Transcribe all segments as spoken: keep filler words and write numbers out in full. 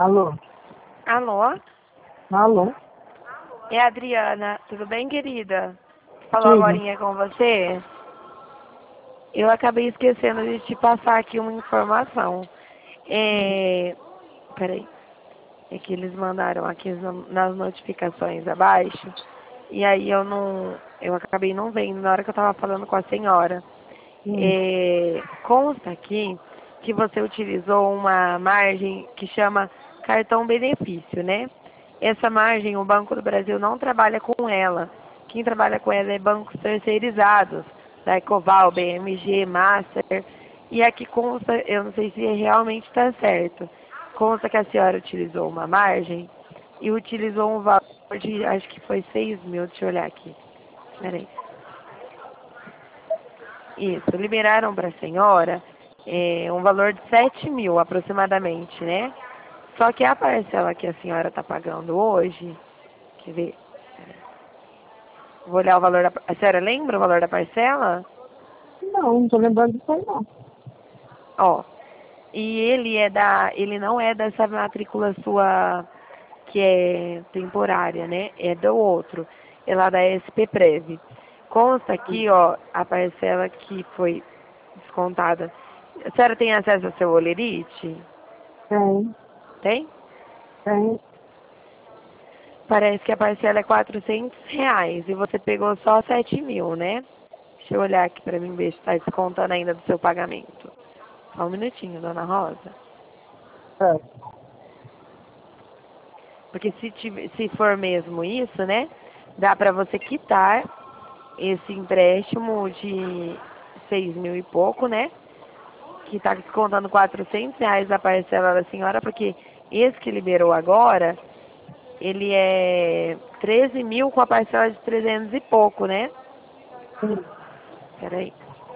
Alô? Alô? Alô? É a Adriana. Tudo bem, querida? Falou Tudo. agorinha com você? Eu acabei esquecendo de te passar aqui uma informação. É... Peraí. É que eles mandaram aqui no- nas notificações abaixo. E aí eu não... Eu acabei não vendo na hora que eu tava falando com a senhora. Hum. É... Consta aqui que você utilizou uma margem que chama cartão benefício, né? Essa margem, o Banco do Brasil não trabalha com ela. Quem trabalha com ela é bancos terceirizados, da Ecoval, B M G, Master. E aqui consta, eu não sei se realmente está certo, consta que a senhora utilizou uma margem e utilizou um valor de, acho que foi seis mil, deixa eu olhar aqui. Peraí. Isso, liberaram para a senhora é, um valor de sete mil aproximadamente, né? Só que a parcela que a senhora está pagando hoje, quer ver? Vou olhar o valor da... A senhora lembra o valor da parcela? Não, não tô lembrando disso aí, não. Ó, e ele é da... Ele não é dessa matrícula sua que é temporária, né? É do outro. É lá da S P Prev. Consta aqui, ó, a parcela que foi descontada. A senhora tem acesso ao seu olerite? Tem, Tem? tem. Parece que a parcela é quatrocentos reais e você pegou só sete mil, né? Deixa eu olhar aqui pra mim ver se está descontando ainda do seu pagamento. Só um minutinho, dona Rosa. É. Porque se, tiver, se for mesmo isso, né? Dá pra você quitar esse empréstimo de seis mil e pouco, né? Que tá descontando quatrocentos reais a parcela da senhora, porque esse que liberou agora, ele é treze mil com a parcela de trezentos e pouco, né? Sim. Peraí.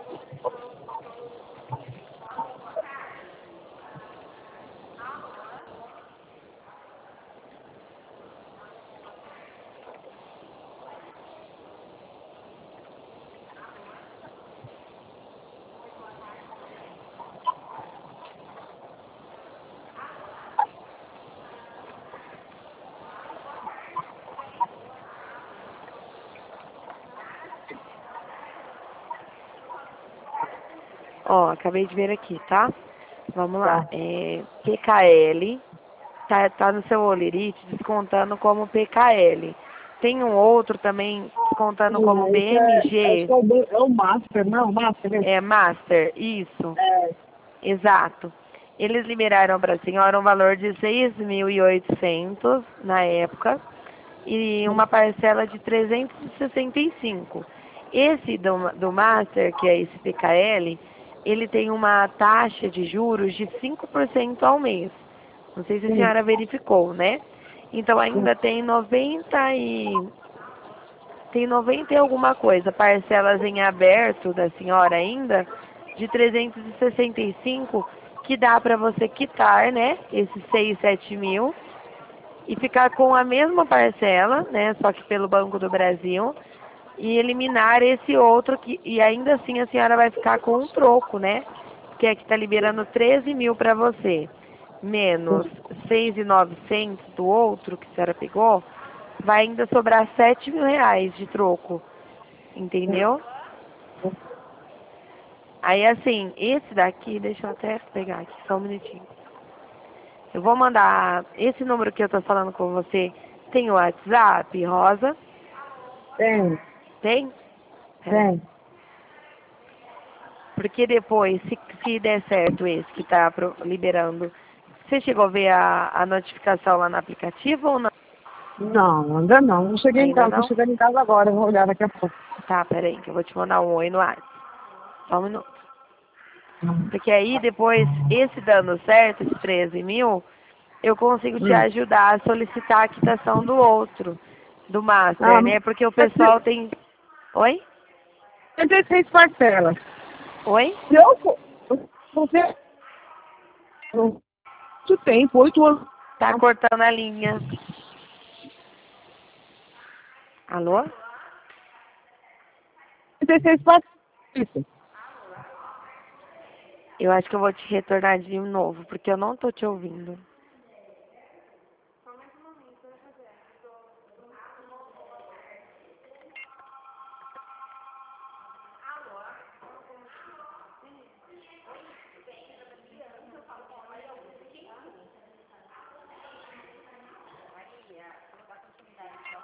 Ó, acabei de ver aqui, tá? Vamos lá. Tá. É, P K L, tá, tá no seu olerite descontando como P K L. Tem um outro também descontando como Sim, esse é, esse B M G, é, o, do- é o Master, não, o Master, né? é Master, isso, É. exato. Eles liberaram para a senhora um valor de seis mil e oitocentos na época e uma parcela de trezentos e sessenta e cinco. Esse do, do Master, que é esse P K L, ele tem uma taxa de juros de cinco por cento ao mês. Não sei se a Sim, senhora verificou, né? Então sim. ainda tem noventa e tem noventa e alguma coisa, parcelas em aberto da senhora ainda, de trezentos e sessenta e cinco, que dá para você quitar, né? Esses seis, sete mil e ficar com a mesma parcela, né? Só que pelo Banco do Brasil e eliminar esse outro que e ainda assim a senhora vai ficar com um troco, né? Que é que está liberando treze mil para você, menos seis mil e novecentos do outro que a senhora pegou, vai ainda sobrar sete mil reais de troco, entendeu? Aí assim, esse daqui, deixa eu até pegar aqui, só um minutinho. Eu vou mandar, esse número que eu tô falando com você, tem o WhatsApp, Rosa? Tem, Tem? Peraí. tem. Porque depois, se, se der certo esse que está liberando, você chegou a ver a, a notificação lá no aplicativo ou não? Não, ainda não. Não cheguei em Ainda casa, tô não? chegando em casa agora, eu vou olhar daqui a pouco. Tá, peraí, que eu vou te mandar um oi no WhatsApp. Só um minuto. Hum. Porque aí depois, esse dando certo, esse treze mil, eu consigo te Hum. ajudar a solicitar a quitação do outro, do Ah, Master, né? Porque o mas pessoal tem... Oi? tem dezesseis parcelas. Oi? Se eu for, você, muito tempo, oito anos. Tá cortando a linha. Alô? dezesseis parcelas. Eu acho que eu vou te retornar de novo, porque eu não tô te ouvindo.